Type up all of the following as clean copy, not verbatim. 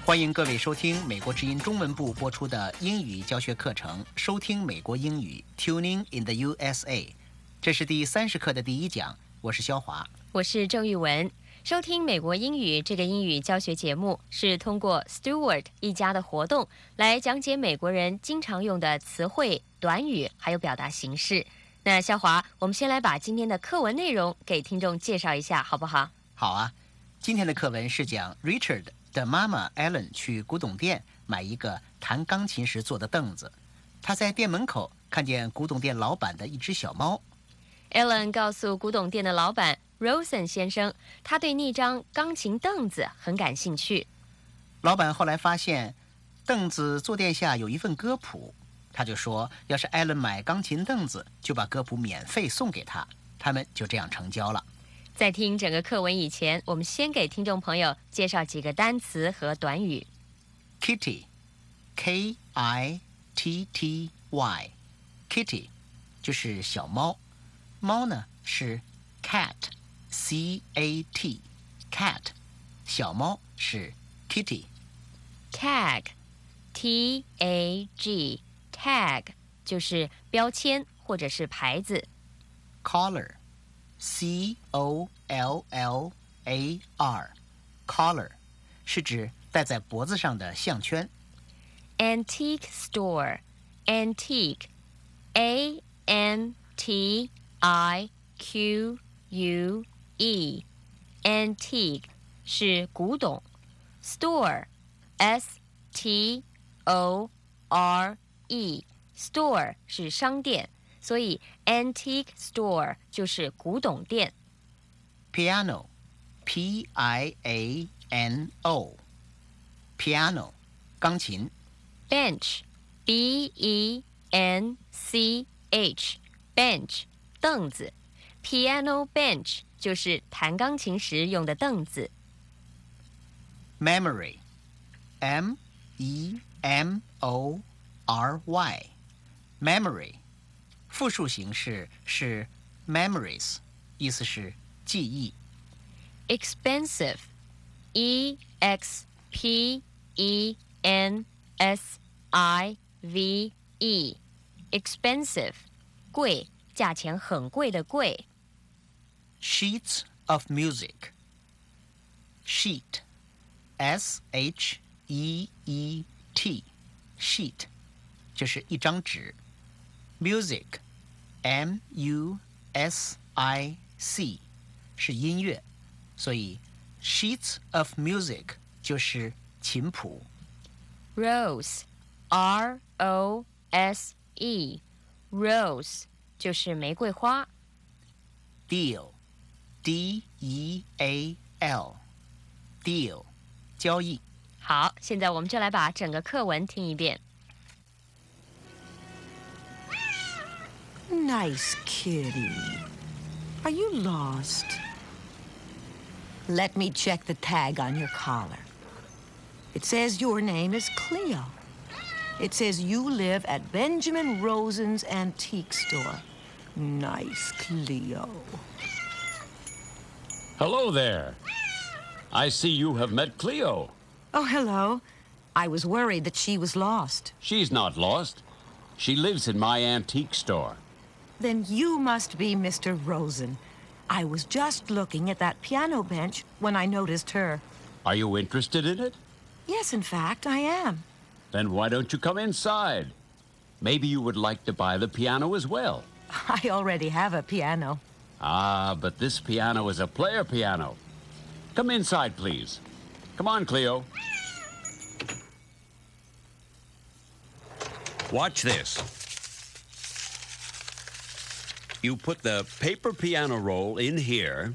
欢迎各位收听美国之音中文部播出的英语教学课程，收听美国英语 Tuning in the USA。这是第30课的第1讲，我是肖华， 我是郑玉文。收听美国英语这个英语教学节目是通过 Stewart 一家的活动来讲解美国人经常用的词汇、短语还有表达形式。那肖华，我们先来把今天的课文内容给听众介绍一下好不好？ 好啊，今天的课文是讲 Richard 的妈妈 Ellen 去古董店买一个弹钢琴时坐的凳子，她在店门口看见古董店老板的一只小猫。 Ellen 告诉古董店的老板 Rosen 先生，他对那张钢琴凳子很感兴趣。 老板后来发现凳子坐垫下有一份歌谱，他就说要是 Ellen 买钢琴凳子，就把歌谱免费送给他，他们就这样成交了。 在听整个课文以前，我们先给听众朋友介绍几个单词和短语。 Kitty K-I-T-T-Y Kitty 就是小猫，猫呢是 cat C-A-T cat 小猫是 kitty。 Tag T-A-G Tag 就是标签或者是牌子。 Collar C-O-L-L-A-R Collar 是指戴在脖子上的项圈。 Antique Store Antique A-N-T-I-Q-U-E Antique 是古董， Store S-T-O-R-E Store 是商店，所以 Antique Store 就是古董店。 Piano P-I-A-N-O Piano 钢琴。 Bench B-E-N-C-H Bench 凳子， Piano bench 就是弹钢琴时用的凳子。 Memory M-E-M-O-R-Y Memory 复数形式是 memories， 意思是记忆。 Expensive E-X-P-E-N-S-I-V-E Expensive 贵，价钱很贵的贵。 Sheets of music Sheet S-H-E-E-T Sheet 就是一张纸。 Music M-U-S-I-C 是音乐，所以 Sheets of music 就是琴谱。 Rose R-O-S-E Rose 就是玫瑰花。 Deal D-E-A-L Deal 交易。 好，现在我们就来把整个课文听一遍。 Nice kitty. Are you lost? Let me check the tag on your collar. It says your name is Cleo. It says you live at Benjamin Rosen's Antique Store. Nice, Cleo. Hello there. I see you have met Cleo. Oh, hello. I was worried that she was lost. She's not lost. She lives in my antique store. Then you must be Mr. Rosen. I was just looking at that piano bench when I noticed her. Are you interested in it? Yes, in fact, I am. Then why don't you come inside? Maybe you would like to buy the piano as well. I already have a piano. Ah, but this piano is a player piano. Come inside, please. Come on, Cleo. Watch this. You put the paper piano roll in here,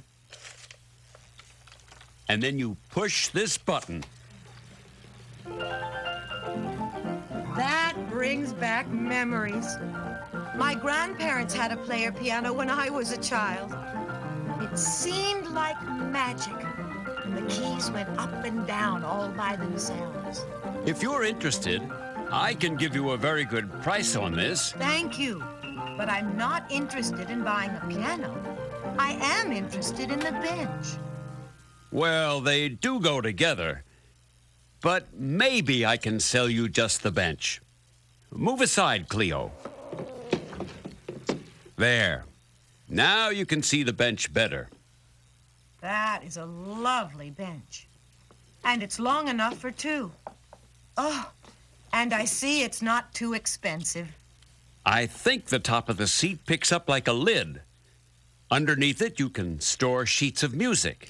and then you push this button. That brings back memories. My grandparents had a player piano when I was a child. It seemed like magic, and the keys went up and down all by themselves. If you're interested, I can give you a very good price on this. Thank you, but I'm not interested in buying a piano. I am interested in the bench. Well, they do go together. but maybe I can sell you just the bench. Move aside, Cleo. There. Now you can see the bench better. That is a lovely bench. And it's long enough for two. Oh, and I see it's not too expensive. I think the top of the seat picks up like a lid. Underneath it, you can store sheets of music.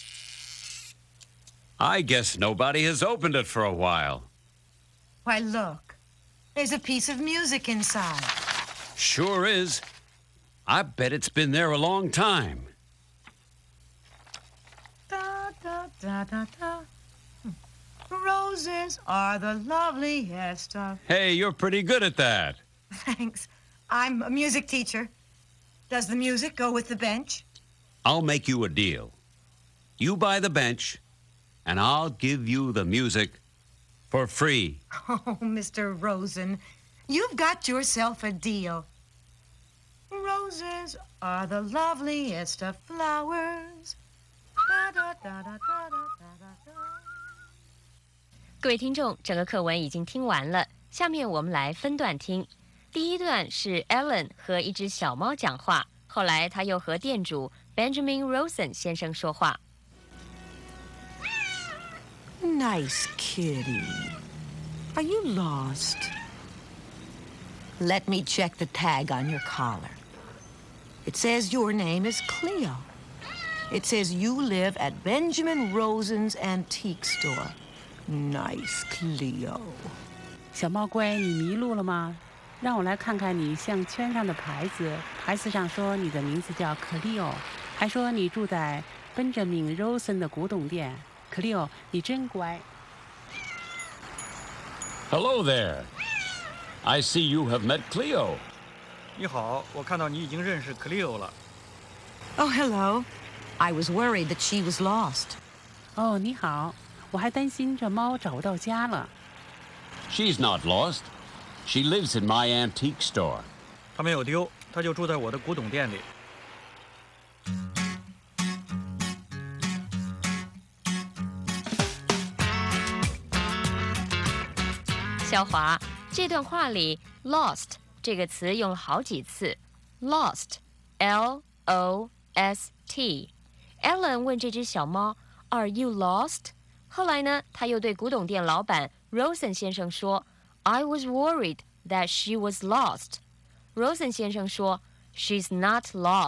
I guess nobody has opened it for a while. Why, look. There's a piece of music inside. Sure is. I bet it's been there a long time. Da, da, da, da, da. Roses are the loveliest of... Hey, you're pretty good at that. Thanks. I'm a music teacher. Does the music go with the bench? I'll make you a deal. You buy the bench, and I'll give you the music for free. Oh, Mr. Rosen, you've got yourself a deal. Roses are the loveliest of flowers. Da, da, da, da, da, da, da, da. 各位听众，整个课文已经听完了，下面我们来分段听。第一段是 Ellen 和一只小猫讲话，后来他又和店主 Benjamin Rosen 先生说话。 Nice kitty. Are you lost? Let me check the tag on your collar. It says your name is Cleo. It says you live at Benjamin Rosen's Antique Store. Nice, Cleo. 小猫乖，你迷路了吗？让我来看看你项圈上的牌子，牌子上说你的名字叫 Cleo， 还说你住在 Benjamin Rosen 的古董店。Cleo， 你真乖。 Hello there. I see you have met Cleo. 你好，我看到你已经认识 Cleo 了。 Oh, hello. I was worried that she was lost. 哦，你好，我还担心这猫找不到家了。 She's not lost. She lives in my antique store. 她没有丢，她就住在我的古董店里。 小华，这段话里 lost 这个词用了好几次 ，lost L-O-S-T。Ellen 问这只小猫 Are you lost？ 后来呢，他又对古董店老板 Rosen 先生说 I was worried that she was lost。 Rosen 先生说 She's not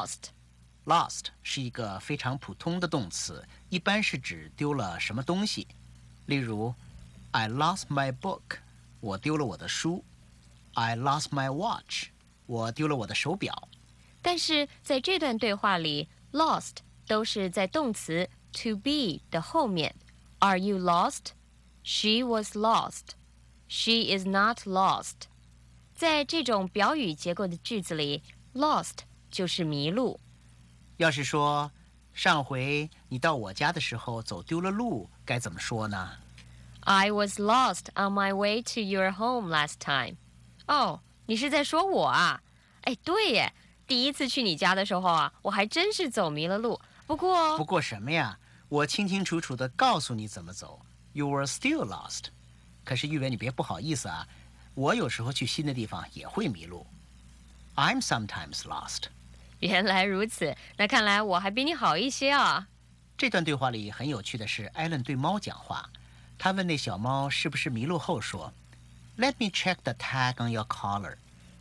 lost。Lost 是一个非常普通的动词，一般是指丢了什么东西。例如 I lost my book， 我丢了我的书。I lost my watch， 我丢了我的手表。 但是在这段对话里 lost 都是在动词 to be 的后面。 Are you lost? She was lost. She is not lost. 在这种表语结构的句子里 lost 就是迷路。 要是说上回你到我家的时候走丢了路，该怎么说呢？ I was lost on my way to your home last time. 哦，你是在说我啊？哎，对耶，第一次去你家的时候啊，我还真是走迷了路。不过什么呀？我清清楚楚地告诉你怎么走。You were still lost. 可是玉文，你别不好意思啊，我有时候去新的地方也会迷路。I'm sometimes lost. 原来如此，那看来我还比你好一些啊。 这段对话里很有趣的是，艾伦对猫讲话。他问那小猫是不是迷路后说 Let me check the tag on your collar.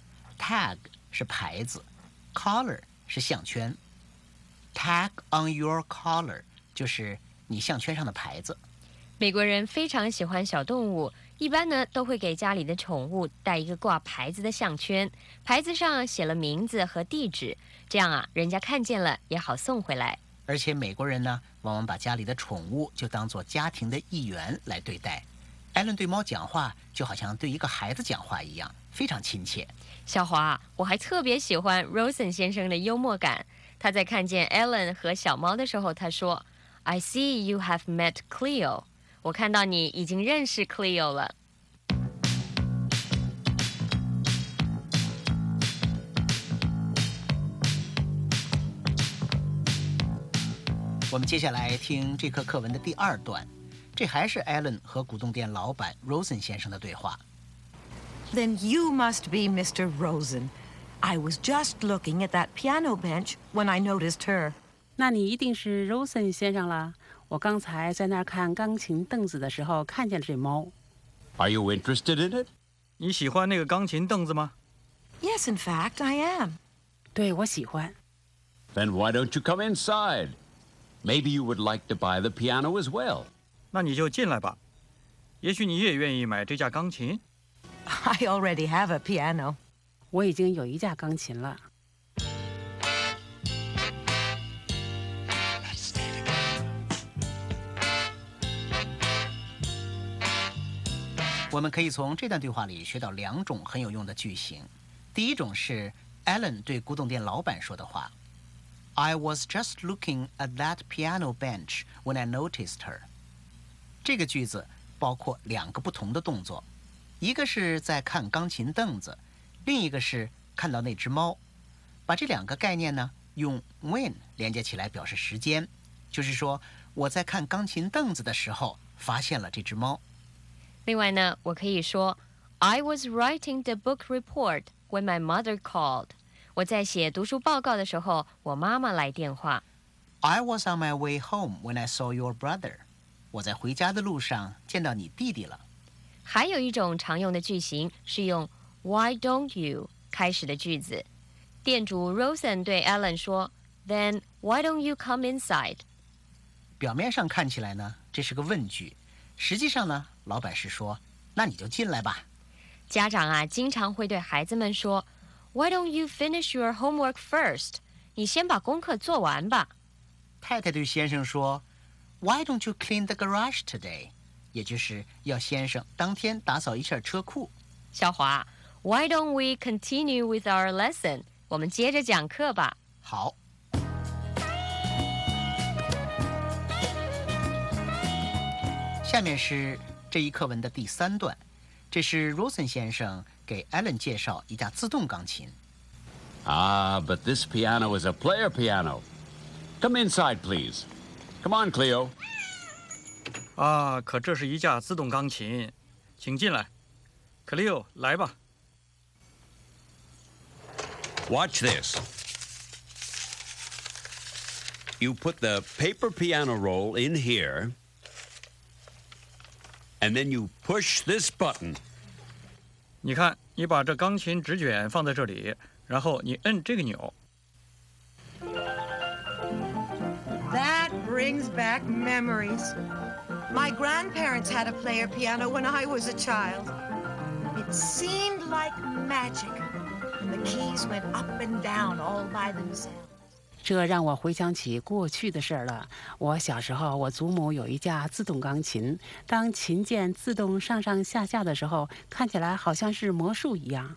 Tag 是牌子， collar 是项圈。Tag on your collar 就是你项圈上的牌子。 美国人非常喜欢小动物，一般呢都会给家里的宠物带一个挂牌子的项圈，牌子上写了名字和地址，这样啊，人家看见了也好送回来。 而且美国人呢，往往把家里的宠物就当作家庭的一员来对待。艾伦对猫讲话，就好像对一个孩子讲话一样，非常亲切。 小华，我还特别喜欢 Rosen 先生的幽默感。他在看见 Ellen 和小猫的时候，他说 I see you have met Cleo。 我看到你已经认识 Cleo 了。 我们接下来听这课课文的第二段。 这还是 Ellen 和古董店老板 Rosen 先生的对话。 Then you must be Mr. Rosen. I was just looking at that piano bench when I noticed her. 那你一定是 Rosen 先生了。我刚才在那儿看钢琴凳子的时候，看见了这猫。 Are you interested in it? 你喜欢那个钢琴凳子吗？ Yes, in fact, I am. 对，我喜欢。 Then why don't you come inside? Maybe you would like to buy the piano as well. 那你就进来吧。也许你也愿意买这架钢琴。 I already have a piano. 我已经有一架钢琴了。 我们可以从这段对话里学到2种很有用的句型。第一种是 Ellen 对古董店老板说的话 ：“I was just looking at that piano bench when I noticed her。”这个句子包括2个不同的动作，一个是在看钢琴凳子，另一个是看到那只猫。把这2个概念呢，用 when 连接起来表示时间，就是说我在看钢琴凳子的时候发现了这只猫。 另外呢，我可以说 I was writing the book report when my mother called. 我在写读书报告的时候，我妈妈来电话。 I was on my way home when I saw your brother. 我在回家的路上见到你弟弟了。 还有一种常用的句型是用 Why don't you 开始的句子。店主 Rosen 对 Ellen 说 Then why don't you come inside? 表面上看起来呢，这是个问句，实际上呢，老板是说，那你就进来吧。 家长啊，经常会对孩子们说 Why don't you finish your homework first? 你先把功课做完吧。 太太对先生说 Why don't you clean the garage today? 也就是要先生当天打扫一下车库。 小华 Why don't we continue with our lesson? 我们接着讲课吧。 好。下面是这一课文的第3段，这是 Rosen 先生给 Ellen 介绍一架自动钢琴。 But this piano is a player piano. Come inside, please. Come on, Cleo. 可这是一架自动钢琴，请进来。Cleo，来吧。 Watch this. You put the paper piano roll in here, and then you push this button. 你看，你把这钢琴纸卷放在这里，然后你摁这个钮。 That brings back memories. My grandparents had a player piano when I was a child. It seemed like magic, and the keys went up and down all by themselves. 这让我回想起过去的事儿了。我小时候，我祖母有一架自动钢琴，当琴键自动上上下下的时候，看起来好像是魔术一样。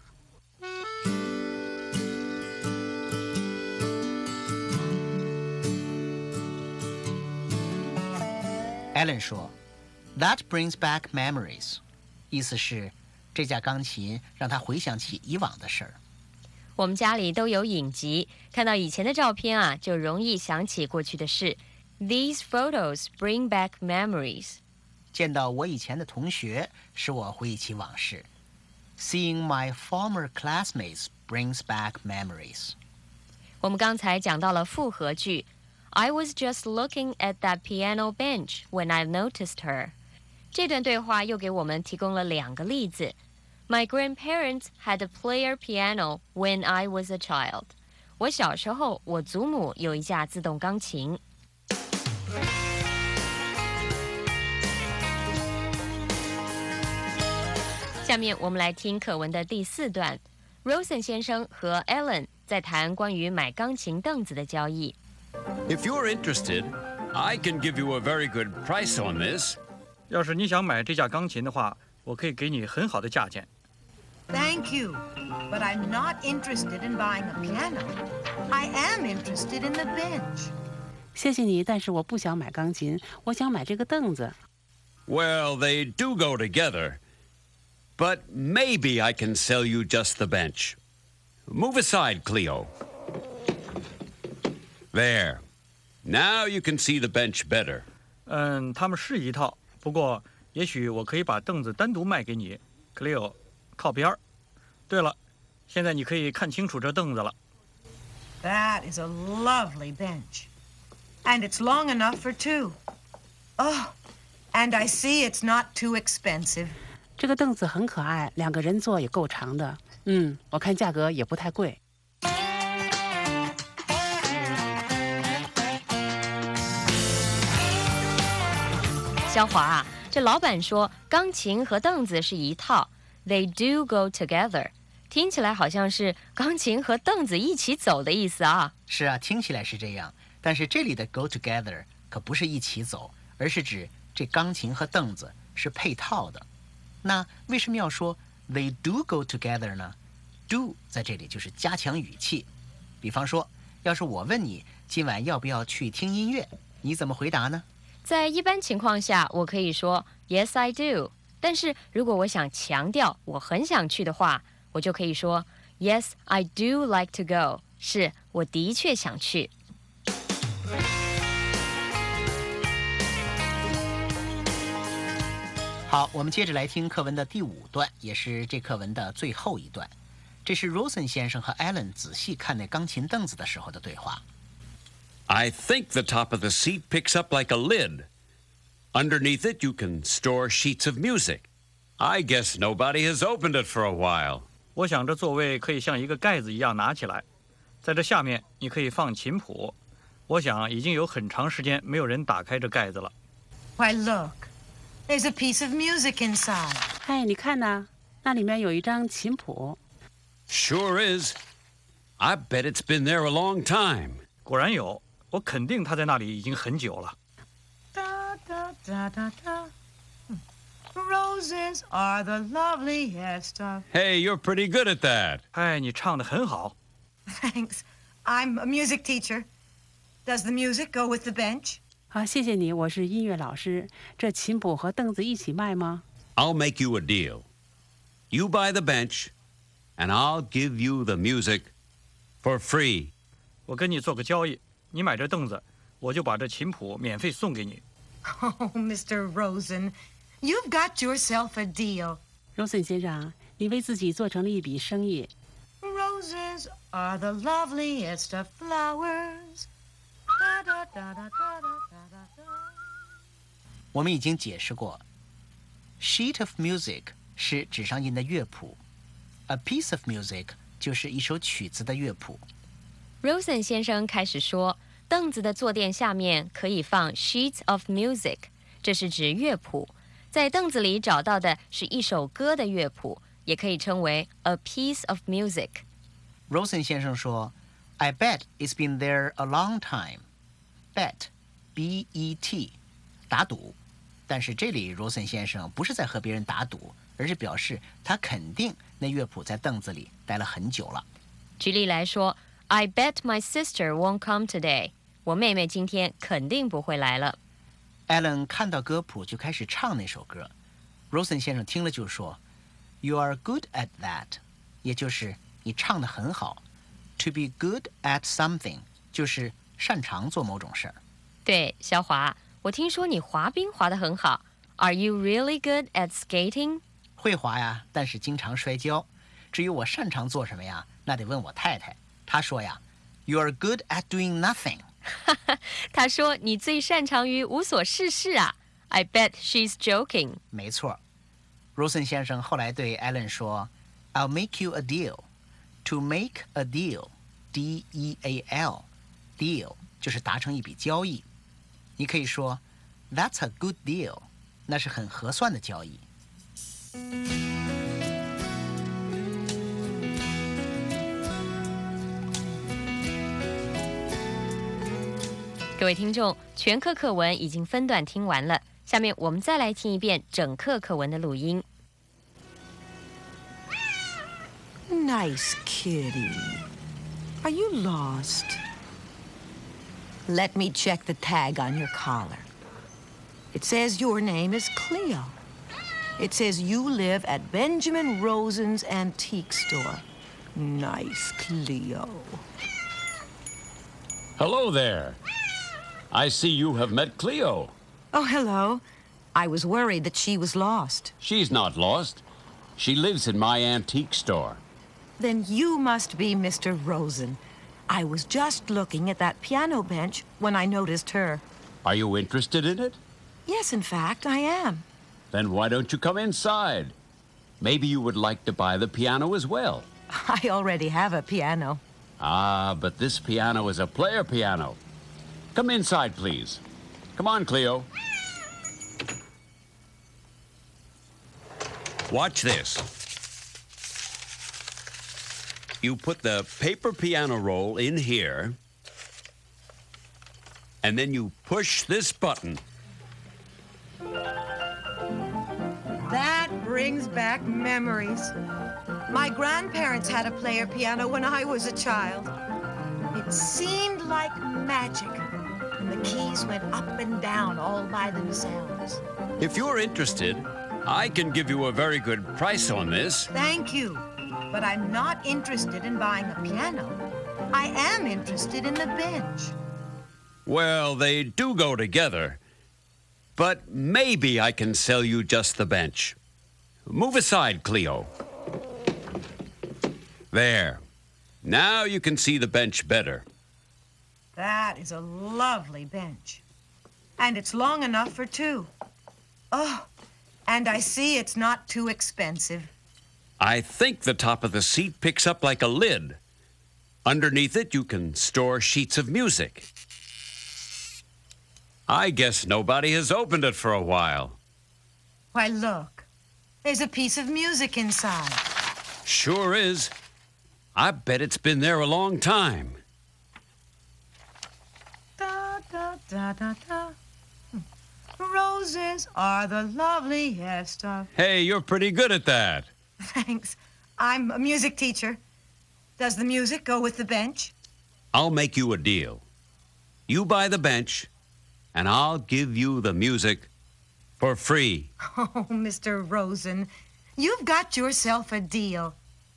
Ellen 说 That brings back memories. 意思是这架钢琴让他回想起以往的事儿。 我们家里都有影集，看到以前的照片啊，就容易想起过去的事。These photos bring back memories. 见到我以前的同学，使我回忆起往事。Seeing my former classmates brings back memories. 我们刚才讲到了复合句 I was just looking at that piano bench when I noticed her. 这段对话又给我们提供了2个例子。My grandparents had a player piano when I was a child. 我小时候，我祖母有一架自动钢琴。下面我们来听课文的第4段。Rosen 先生和 Ellen 在谈关于买钢琴凳子的交易。 If you're interested, I can give you a very good price on this. 要是你想买这架钢琴的话，我可以给你很好的价钱。 Thank you, but I'm not interested in buying a piano. I am interested in the bench. 谢谢你，但是我不想买钢琴，我想买这个凳子。 Well, they do go together. But maybe I can sell you just the bench. Move aside, Cleo. There. Now you can see the bench better. 他们是一套， 不过，也许我可以把凳子单独卖给你 ，Cleo， 靠边儿。对了，现在你可以看清楚这凳子了。 That is a lovely bench. And it's long enough for two. Oh, and I see it's not too expensive. 这个凳子很可爱，2个人坐也够长的。我看价格也不太贵。 肖华啊，这老板说钢琴和凳子是一套 ，They do go together， 听起来好像是钢琴和凳子一起走的意思啊。 是啊，听起来是这样，但是这里的 go together 可不是一起走，而是指这钢琴和凳子是配套的。那为什么要说 they do go together 呢？ do 在这里就是加强语气。比方说，要是我问你今晚要不要去听音乐，你怎么回答呢？ 在一般情况下，我可以说 Yes, I do。但是如果我想强调我很想去的话，我就可以说 Yes, I do like to go。是，我的确想去。 好，我们接着来听课文的第5段，也是这课文的最后一段。这是 Rosen 先生和 Alan 仔细看那钢琴凳子的时候的对话。 I think the top of the seat picks up like a lid. Underneath it, you can store sheets of music. I guess nobody has opened it for a while. 我想这座位可以像一个盖子一样拿起来，在这下面你可以放琴谱。我想已经有很长时间没有人打开这盖子了。 Why, look. There's a piece of music inside. 嗨，你看呐，那里面有一张琴谱。 Sure is. I bet it's been there a long time. 果然有，我肯定它在那里已经很久了。 Da, da, da, da, da. Roses are the loveliest of... Hey, you're pretty good at that. 嗨，你唱得很好。 Thanks. I'm a music teacher. Does the music go with the bench? 谢谢你，我是音乐老师。这琴谱和凳子一起卖吗？ I'll make you a deal. You buy the bench, and I'll give you the music for free. 我跟你做个交易，你买这凳子，我就把这琴谱免费送给你。 Oh, Mr. Rosen, you've got yourself a deal. Rosen 先生，你为自己做成了一笔生意。 Roses are the loveliest of flowers. Da, da, da, da, da, da, da, da. 我们已经解释过 ，sheet of music 是纸上印的乐谱 ，a piece of music 就是一首曲子的乐谱。 Rosen 先生开始说，凳子的坐垫下面可以放 sheets of music， 这是指乐谱。在凳子里找到的是一首歌的乐谱，也可以称为 a piece of music。 Rosen 先生说 ，I bet it's been there a long time. Bet, B-E-T， 打赌。但是这里 Rosen 先生不是在和别人打赌，而是表示他肯定那乐谱在凳子里待了很久了。 举例来说 I bet my sister won't come today。 我妹妹今天肯定不会来了。 Alan 看到歌谱就开始唱那首歌。Rosen 先生听了就说 You are good at that， 也就是你唱得很好。To be good at something 就是擅长做某种事儿。 对，肖华，我听说你滑冰滑得很好。 Are you really good at skating？ 会滑呀，但是经常摔跤。至于我擅长做什么呀，那得问我太太。她说呀 You are good at doing nothing。 他说你最擅长于无所事事啊。 I bet she's joking。 没错。Rosen 先生后来对 Alan 说 I'll make you a deal。 To make a deal， D-E-A-L， deal 就是达成一笔交易。你可以说 That's a good deal， 那是很合算的交易。 各位听众，全课课文已经分段听完了，下面我们再来听一遍整课课文的录音。 Nice kitty. Are you lost? Let me check the tag on your collar. It says your name is Cleo. It says you live at Benjamin Rosen's Antique Store. Nice, Cleo. Hello there. I see you have met Cleo. Oh, hello. I was worried that she was lost. She's not lost. She lives in my antique store. Then you must be Mr. Rosen. I was just looking at that piano bench when I noticed her. Are you interested in it? Yes, in fact, I am. Then why don't you come inside? Maybe you would like to buy the piano as well. I already have a piano. Ah, but this piano is a player piano. Come inside, please. Come on, Cleo. Watch this. You put the paper piano roll in here, and then you push this button. That brings back memories. My grandparents had a player piano when I was a child. It seemed like magic, and the keys went up and down all by themselves. If you're interested, I can give you a very good price on this. Thank you, but I'm not interested in buying a piano. I am interested in the bench. Well, they do go together. But maybe I can sell you just the bench. Move aside, Cleo. There. Now you can see the bench better. That is a lovely bench. And it's long enough for two. Oh, and I see it's not too expensive. I think the top of the seat picks up like a lid. Underneath it, you can store sheets of music. I guess nobody has opened it for a while. Why, look. There's a piece of music inside. Sure is. I bet it's been there a long time. Da, da, da, da, da. Roses are the loveliest of... Hey, you're pretty good at that. Thanks. I'm a music teacher. Does the music go with the bench? I'll make you a deal. You buy the bench, and I'll give you the music for free. Oh, Mr. Rosen, you've got yourself a deal.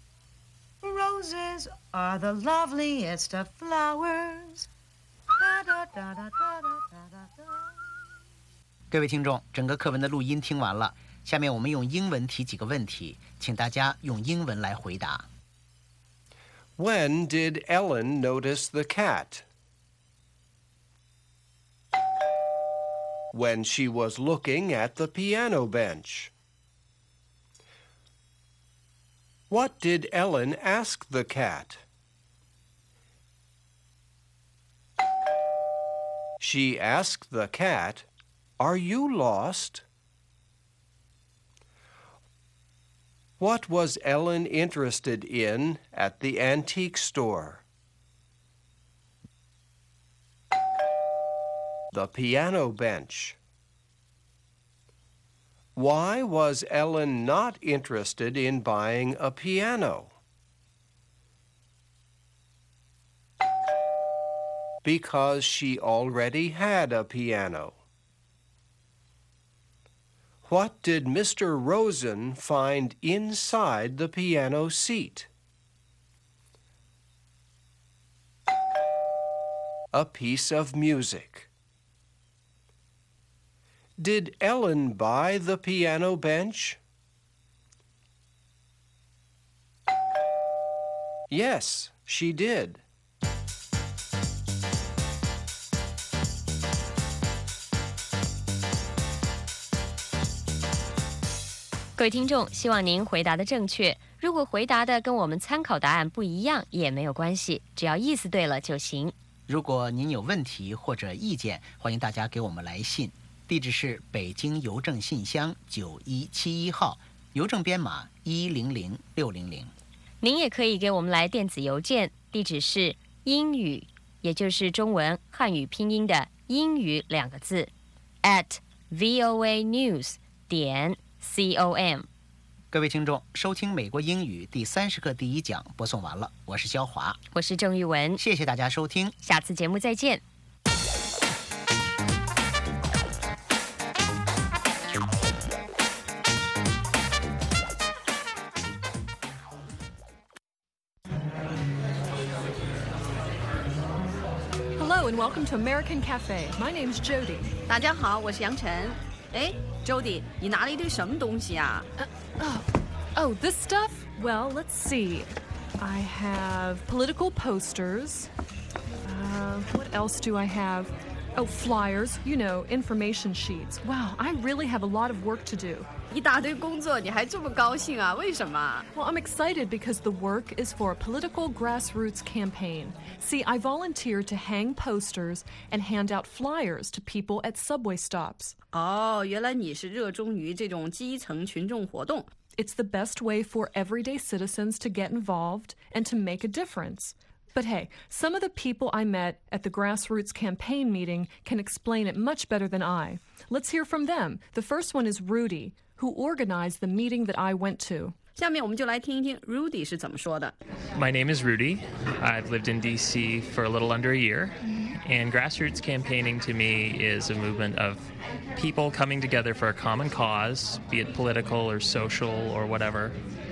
Roses are the loveliest of flowers. Da, da, da, da, da, da, da, da. 各位听众，整个课文的录音听完了，下面我们用英文提几个问题，请大家用英文来回答。 When did Ellen notice the cat? When she was looking at the piano bench. What did Ellen ask the cat? She asked the cat, "Are you lost?" What was Ellen interested in at the antique store? The piano bench. Why was Ellen not interested in buying a piano? Because she already had a piano. What did Mr. Rosen find inside the piano seat? A piece of music. Did Ellen buy the piano bench? Yes, she did. 各位听众，希望您回答的正确。如果回答的跟我们参考答案不一样，也没有关系，只要意思对了就行。 如果您有问题或者意见，欢迎大家给我们来信，地址是北京邮政信箱9171号，邮政编码100600。 您也可以给我们来电子邮件，地址是英语，也就是中文汉语拼音的英语2个字 @voanews.com。 各位听众，收听美国英语第30课第1讲播送完了，我是肖华， 我是郑玉文， 谢谢大家收听， 下次节目再见。 Hello and welcome to American Cafe. My name's Jody. 大家好，我是杨晨。 哎 ，Jody， 你拿了一堆什么东西啊？ Oh, this stuff? Well, let's see. I have political posters. What else do I have? Oh, flyers, information sheets. Wow, I really have a lot of work to do. 一大堆工作，你还这么高兴啊？为什么？ Well, I'm excited because the work is for a political grassroots campaign. See, I volunteered to hang posters and hand out flyers to people at subway stops. 哦，原来你是热衷于这种基层群众活动。 It's the best way for everyday citizens to get involved and to make a difference. But hey, some of the people I met at the grassroots campaign meeting can explain it much better than I. Let's hear from them. The first one is Rudy, who organized the meeting that I went to. 下面我们就来听一听 Rudy 是怎么说的。 My name is Rudy. I've lived in D.C. for a little under a year. And grassroots campaigning to me is a movement of people coming together for a common cause, be it political or social or whatever,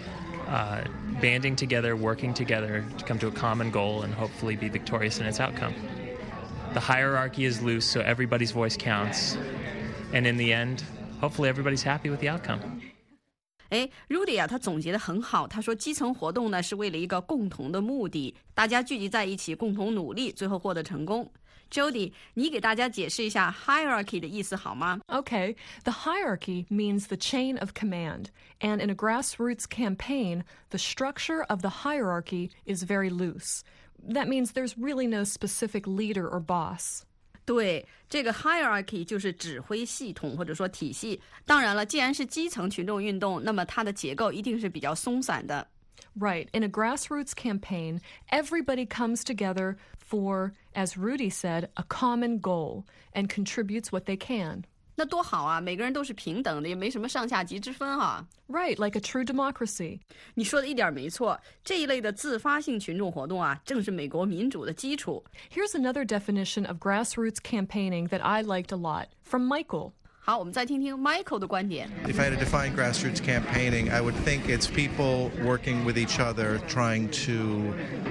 banding together, working together to come to a common goal and hopefully be victorious in its outcome. The hierarchy is loose, so everybody's voice counts. And in the end, hopefully everybody's happy with the outcome. 哎 ，Rudy 啊，他总结得很好。他说，基层活动呢是为了一个共同的目的，大家聚集在一起，共同努力，最后获得成功。Jody， 你给大家解释一下 hierarchy 的意思好吗？ Okay, the hierarchy means the chain of command, and in a grassroots campaign, the structure of the hierarchy is very loose. That means there's really no specific leader or boss. 对，这个 hierarchy 就是指挥系统或者说体系。当然了，既然是基层群众运动，那么它的结构一定是比较松散的。 Right. In a grassroots campaign, everybody comes together for, as Rudy said, a common goal and contributes what they can. 那多好啊，每个人都是平等的，也没什么上下级之分啊。 Right, like a true democracy. 你说的一点没错，这一类的自发性群众活动啊，正是美国民主的基础。 Here's another definition of grassroots campaigning that I liked a lot, from Michael. 好，我们再听听 Michael 的观点。 If I had to define grassroots campaigning, I would think it's people working with each other, trying to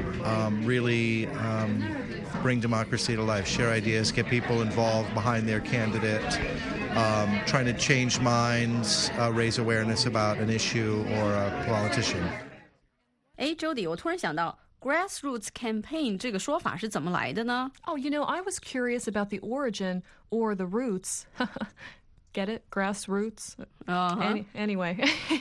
really bring democracy to life, share ideas, get people involved behind their candidate, trying to change minds, raise awareness about an issue or a politician. 哎 ，Jody， 我突然想到 grassroots campaign 这个说法是怎么来的呢？ Oh, I was curious about the origin or the roots. Get it? Grassroots? Anyway,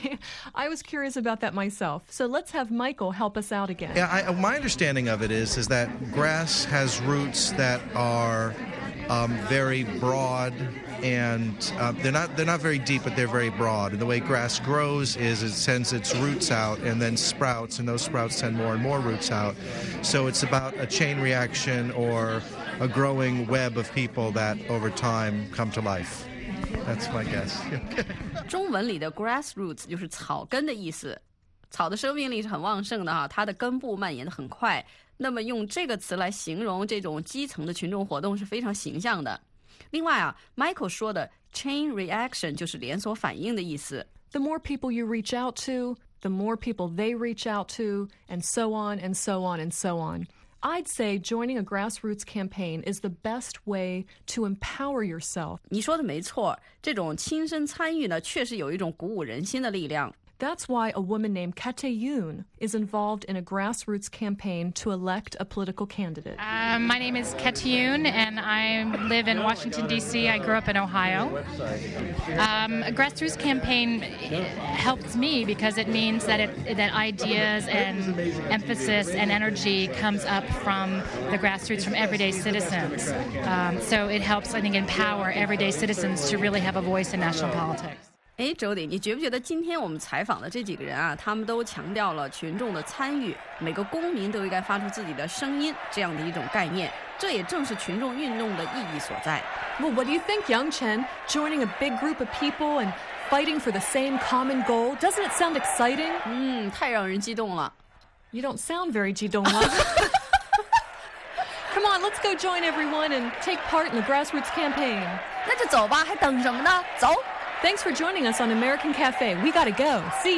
I was curious about that myself. So let's have Michael help us out again. Yeah, my understanding of it is that grass has roots that are very broad, and they're not very deep, but they're very broad. And the way grass grows is it sends its roots out and then sprouts, and those sprouts send more and more roots out. So it's about a chain reaction or a growing web of people that over time come to life. That's my guess. 中文里的 grassroots 就是草根的意思，草的生命力是很旺盛的哈，它的根部蔓延得很快。那么用这个词来形容这种基层的群众活动是非常形象的。另外啊 ，Michael 说的 chain reaction 就是连锁反应的意思。 The more people you reach out to, the more people they reach out to, and so on and so on and so on. I'd say joining a grassroots campaign is the best way to empower yourself. 你说的没错，这种亲身参与呢，确实有一种鼓舞人心的力量。 That's why a woman named Kate Yoon is involved in a grassroots campaign to elect a political candidate. My name is Kate Yoon, and I live in Washington, D.C. I grew up in Ohio. A grassroots campaign helps me because it means that ideas and emphasis and energy comes up from the grassroots, from everyday citizens. So it helps, I think, empower everyday citizens to really have a voice in national politics. 哎，周迪，你觉不觉得今天我们采访的这几个人啊，他们都强调了群众的参与，每个公民都应该发出自己的声音这样的一种概念，这也正是群众运动的意义所在。 Well, what do you think, Young Chen? Joining a big group of people and fighting for the same common goal, doesn't it sound exciting? 太让人激动了。 You don't sound very 激动了。Come on, let's go join everyone and take part in the grassroots campaign. 那就走吧，还等什么呢？走。 Thanks for joining us on American Cafe. We gotta go. See